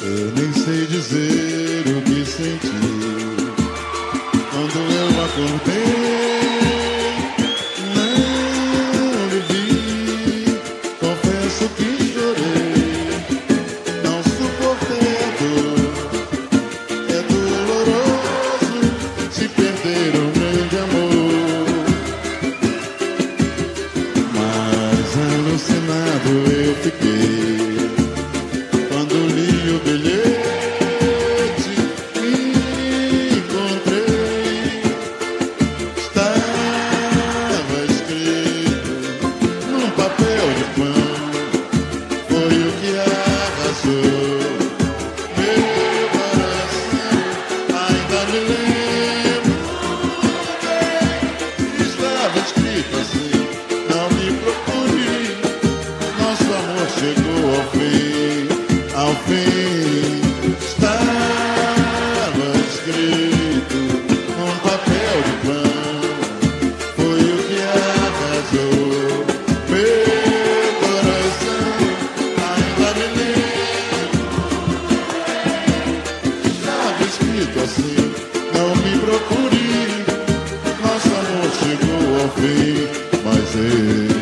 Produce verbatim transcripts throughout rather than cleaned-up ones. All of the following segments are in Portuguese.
Eu nem sei dizer o que senti quando eu acordei, não lhe vi. Confesso que chorei, não suportei a dor. É doloroso se perder um grande amor, mas alucinado eu fiquei quando li o bilhete e encontrei. Estava escrito num papel de pão, foi o que arrasou meu coração. Ainda me lembro bem, estava escrito assim: não me procure, nosso amor chegou ao fim. Ao fim, estava escrito num papel de pão, foi o que arrasou meu coração. Ainda me lembro, estava escrito assim: não me procure, nosso amor chegou ao fim. Mas eu,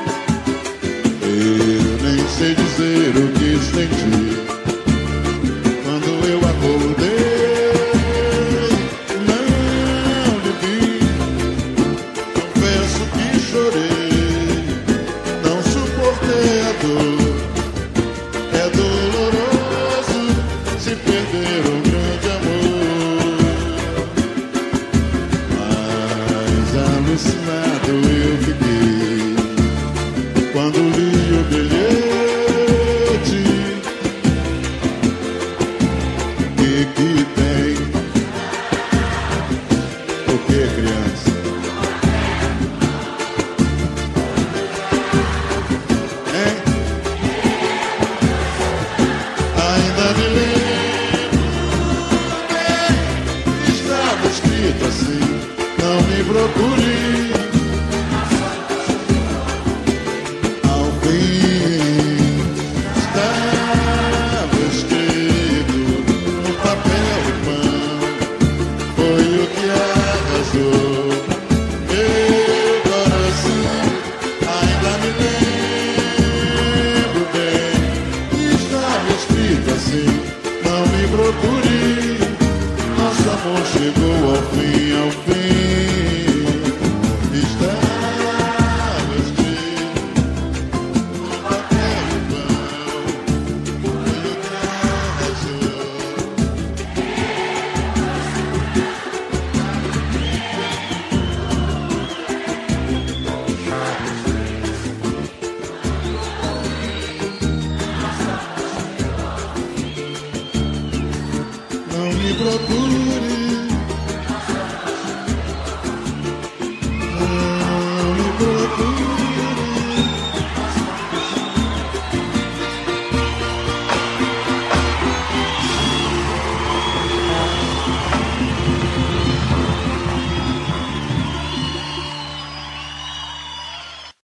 eu nem sei dizer o que senti quando eu acordei, não lhe vi. Confesso que chorei, não suportei a dor. É doloroso se perder um grande amor, mas alucinado eu fiquei quando li o bilhete. E que tem o que, criança? Hein? Ainda me lembro bem, estava escrito assim: não me procure. Ao fim, estava escrito no papel de pão, foi o que arrasou meu coração. Ainda me lembro bem, estava escrito assim: não me procure, nosso amor chegou ao fim. Ao fim, estava escrito no papel de pão, foi o que arrasou. Não me procure,